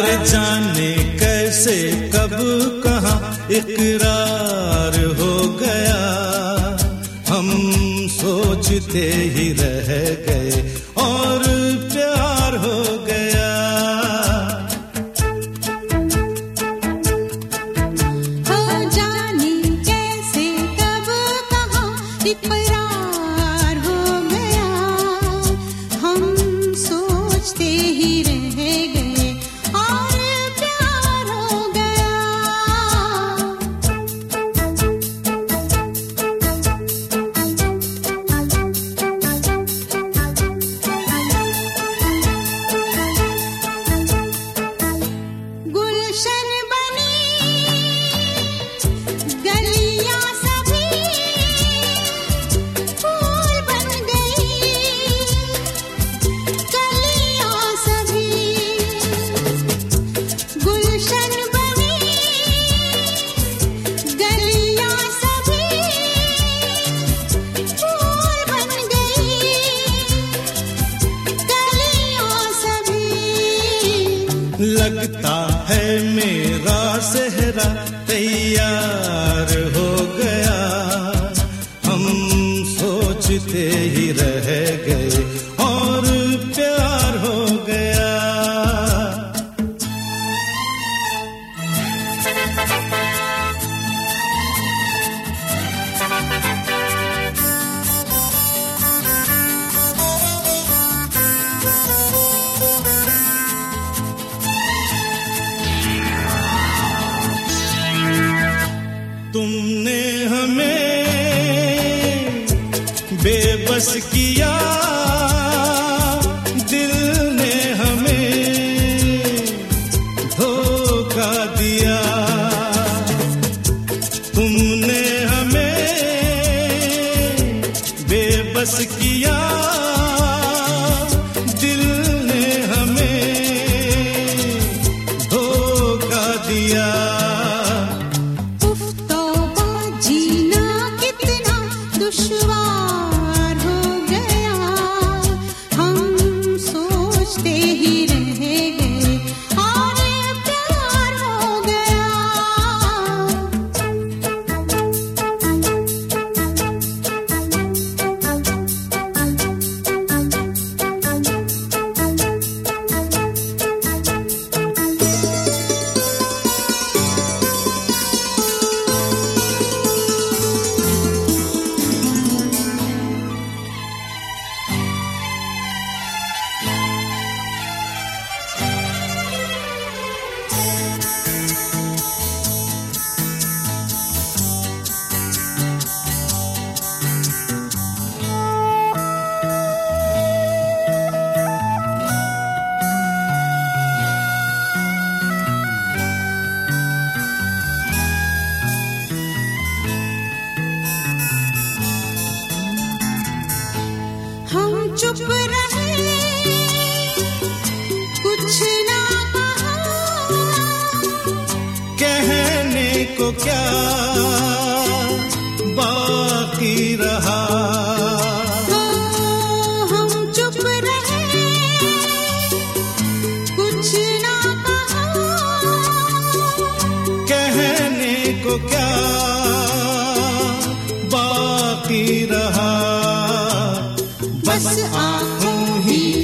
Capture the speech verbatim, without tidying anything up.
अरे जाने कैसे कब कहाँ इकरार हो गया, हम सोचते ही रह गए और प्यार हो गया। हो जाने कैसे कब कहाँ इकरार हो गया, हम सोचते ही रह गए और प्यार हो गया। गुलशन बनी गलियां सभी फूल बन गई, गलियां सभी गुलशन बनी गलियां सभी फूल बन गई, गलियां सभी। लगता है मेरा सेहरा तैयार हो गया, हम सोचते ही रह गए और प्यार हो गया। तुमने हमें बेबस किया, दिल ने हमें धोखा दिया। तुमने हमें बेबस किया, दिल ने हमें धोखा दिया। दुश्वार हो गया, हम सोचते ही रह गए और प्यार हो गया। हम चुप रहे, कुछ ना कहा, कहने को क्या बाकी रहा। हो हम चुप रहे, कुछ ना कहा, कहने को क्या बाकी रहा। बस आँखों ही